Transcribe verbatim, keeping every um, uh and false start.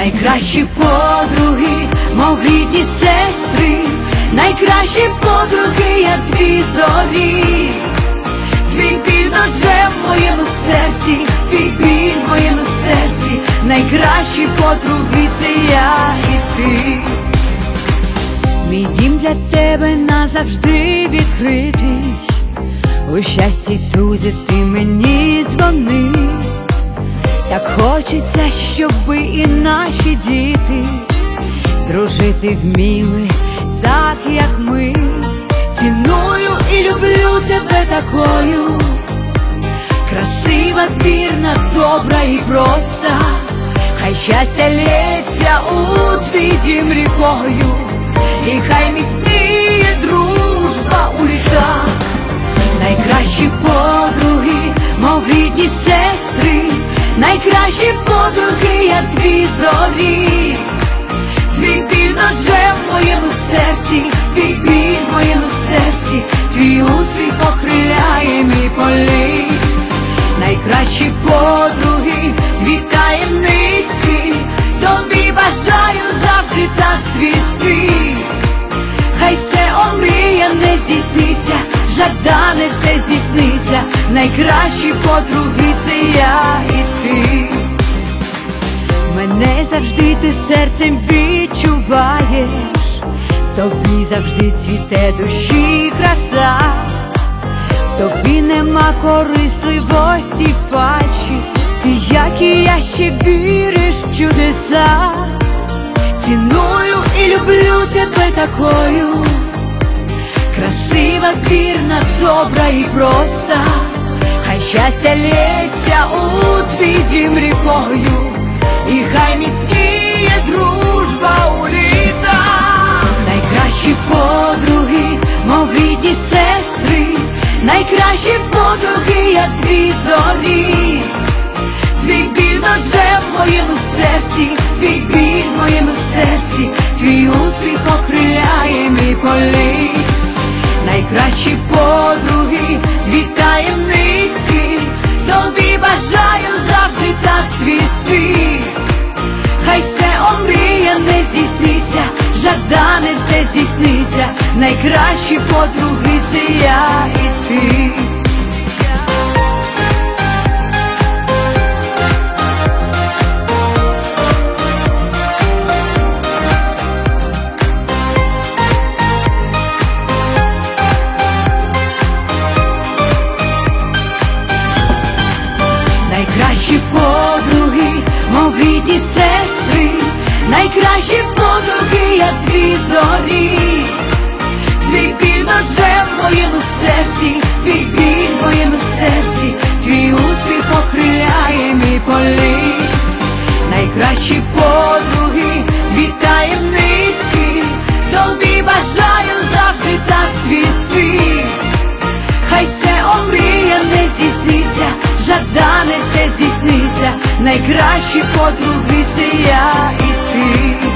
Найкращі подруги, мов рідні сестри, найкращі подруги, як дві зорі. Твій біль ножем в моєму серці, твій біль в моєму серці, найкращі подруги — це я і ти. Мій дім для тебе назавжди відкритий, у щасті й тузі ти мені дзвони. Так хочеться, щоби і наші діти дружити вміли, так як ми. Ціную і люблю тебе такою, красива, вірна, добра і проста. Хай щастя лється у твій дім рікою, і хай міцніє дружба у літах. Найкращі подруги, мов рідні сестри, найкращі подруги, як дві зорі. Твій біль ножем в моєму серці, твій біль в моєму серці, твій успіх окриляє мій політ. Найкращі подруги, дві таємниці, тобі бажаю завжди так цвісти. Хай все омріяне здійсниться, жадане все здійсниться, найкращі подруги — це я і ти. Мене завжди ти серцем відчуваєш, в тобі завжди цвіте душі краса, в тобі нема корисливості, фальші, ти, як і я, ще віриш в чудеса. Ціную і люблю тебе такою, красива, вірна, добра і проста. Хай щастя лється у твій дім рікою, і хай міцніє дружба у літах. Найкращі подруги, мов рідні сестри, найкращі подруги, як дві зорі. Твій біль ножем в моєму серці, твій біль в моєму серці, твій успіх окриляє мій політ. Найкращі подруги, дві таємниці, тобі бажаю завжди так цвісти. Хай все омріяне здійсниться, жадане все здійсниться, найкращі подруги — це я і ти. Найкращі подруги, мов рідні сестри, найкращі подруги, як дві зорі. Твій біль ножем в моєму серці, твій біль в моєму серці, твій успіх окриляє мій політ. Найкращі подруги, дві таємниці, тобі бажаю завжди так цвісти. Хай все омріяне здійсниться, жадане все здійсниться, найкращі подруги — це я і ти.